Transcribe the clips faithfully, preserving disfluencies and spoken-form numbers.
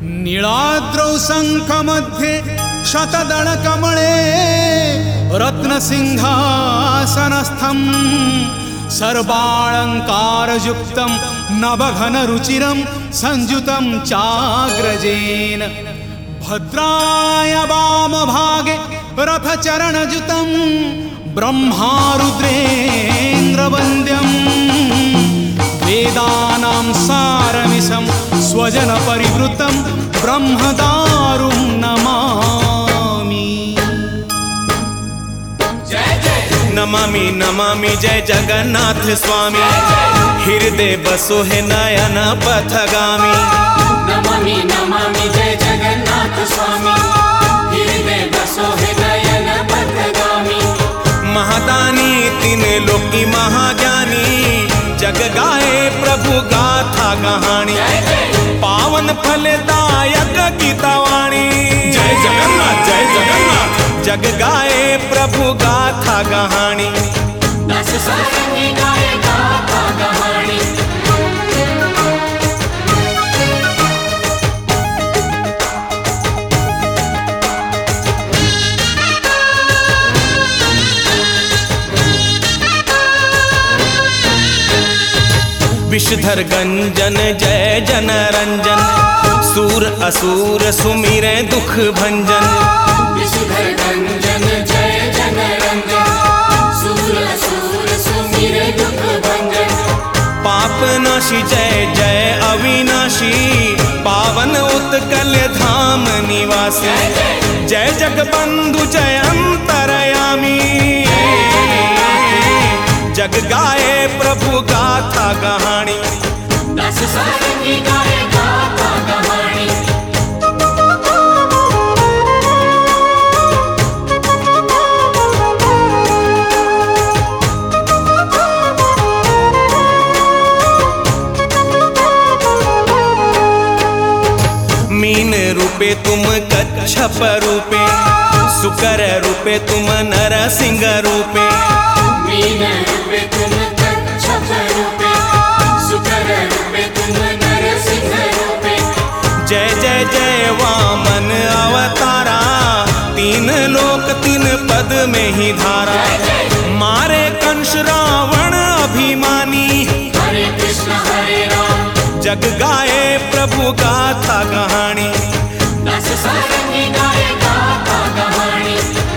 नीलाद्रौ शङ्खमध्ये शतदलकमले रत्नसिंहासनस्थं सर्वालङ्कारयुक्तं नवघनरुचिरं संयुतं चाग्रजेन भद्राय वामभागे रथचरणयुतं ब्रह्मारुद्रेन्द्रवन्द्यं वेदानां सारमिशं स्वजनपरिवृतं ब्रह्मदारुं नमामि। नमामि नमामि जय जगन्नाथ स्वामी, हृदय बसो है नयन पथगामी। नमामि नमामि जय जगन्नाथ स्वामी, हृदय बसो है नयन पथगामी। महादानी तीन लोकी महाज्ञानी, जग गाए प्रभु गाथा कहानी। पावन फलदायक गीतावाणी, जय जगन्नाथ जय जगन्नाथ। जग गाए प्रभु गाथा कहानी, दस सारंगी गाए गाथा कहानी। विषधर गंजन जय जन रंजन, सूर असुर सुमिरे दुख भंजन। विषधर गंजन जय जन रंजन, सूर असुर सुमिरे दुख भंजन। पाप नाशी जय जय अविनाशी, पावन उत्कल धाम निवासी। जय जगबंधु जय अंतरयामी, जग गाए प्रभु गाथा कहानी। दस सारंगी गाए गाथा कहानी। मीन रूपे तुम कच्छप रूपे, सुकर रूपे तुम नरसिंह रूपे। मीन रूपे तुम कच्छप रूपे, सुकर रूपे तुम नरसिंह रूपे। जय जय जय वामन अवतारा, तीन लोक तीन पद में ही धारा। मारे कंस रावण अभिमानी, हरे कृष्ण हरे राम। जग गाए प्रभु गाथा कहानी। दस सारंगी गाए गाथा कहानी।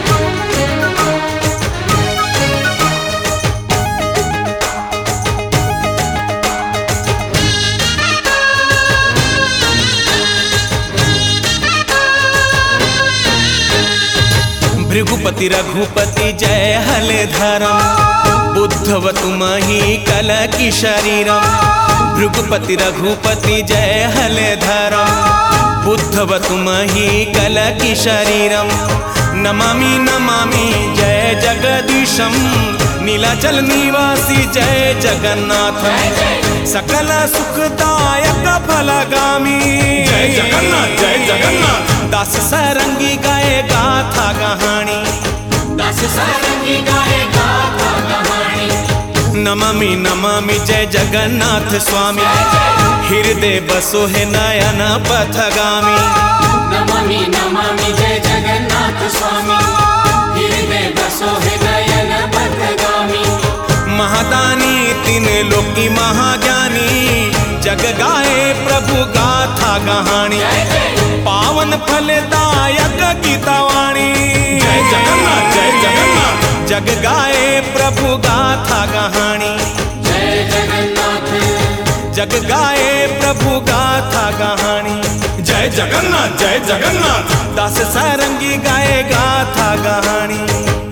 भृगुपति रघुपति जय हलधरम, बुद्धव तुम ही कल की शरीरम। भृगुपति रघुपति जय हलधरम, बुद्धव तुम ही कल की शरीरम। नमामि नमामि जय जगदीशम, नीलाचल निवासी जय जगन्नाथ। सकल सुखदायक फलगामी, जय जगन्नाथ जय जगन्नाथ। दस सारंगी गाए गाथा कहानी। दस सारंगी गाए गाथा कहानी। नमामि नमामि जय जगन्नाथ स्वामी, हृदय बसो है नयन पथगामी। नमामि नमामि जय जगन्नाथ स्वामी, हृदय बसो है नयन पथगामी। महादानी तीन लोकी महाज्ञानी, जग गाए प्रभु गाथा कहानी। पावन फलदायक गीतावाणी, जय जगन्नाथ जय जगन्नाथ। जग गाए प्रभु गाथा कहानी। जय जगन्नाथ। जग गाए प्रभु गाथा कहानी। जय जगन्नाथ जय जगन्नाथ। दस सारंगी गाए गाथा कहानी।